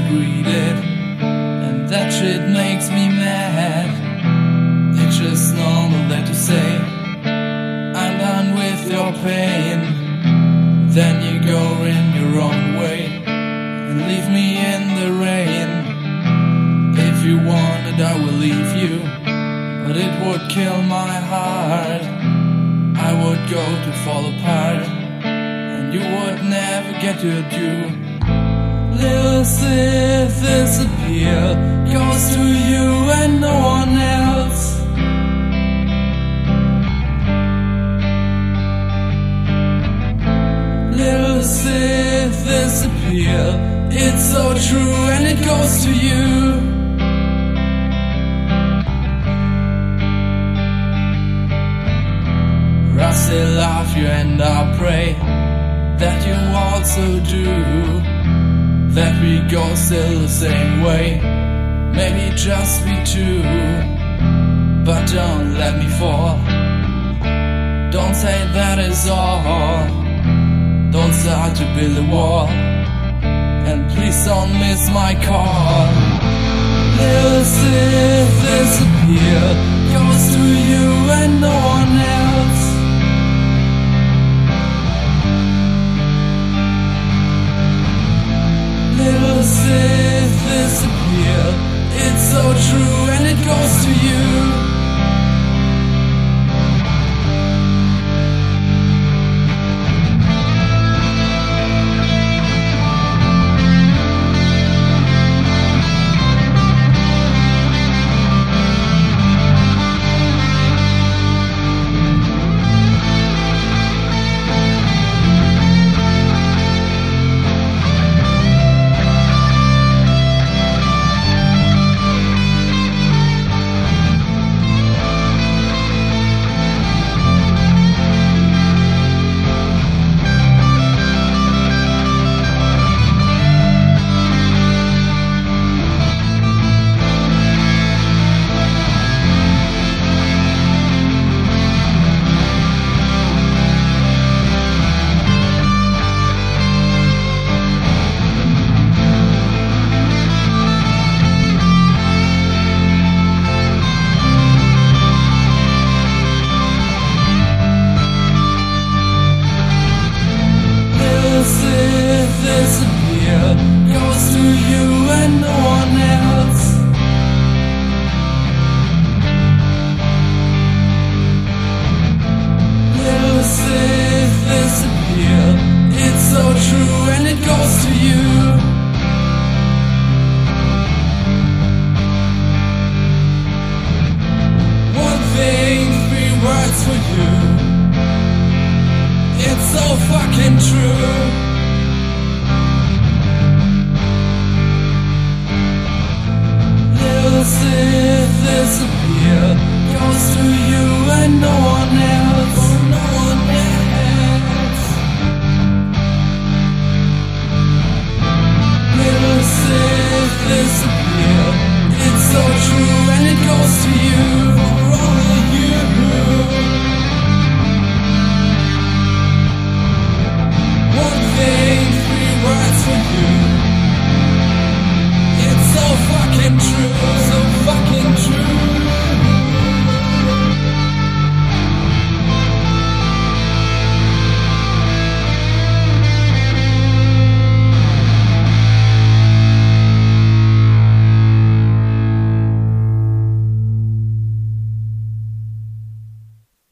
greeted, and that shit makes me mad. It's just normal that you say, I'm done with your pain. Then you go in your own way and leave me in the rain. If you wanted, I will leave you, but it would kill my heart. I would go to fall apart, and you would never get your due. Little Sith disappear, goes to you and no one else. Little Sith disappear, it's so true and it goes to you. I still love you and I pray that you also do, that we go still the same way, maybe just we two. But don't let me fall, don't say that is all. Don't start to build a wall, and please don't miss my call. Little Sith disappear, goes to you and no one else. Little Sith disappear, it's so true and it goes to you. Disappear, goes to you and no one else. Little Sith disappear, it's so true and it goes to you. One thing, 3 words for you. It's so fucking true.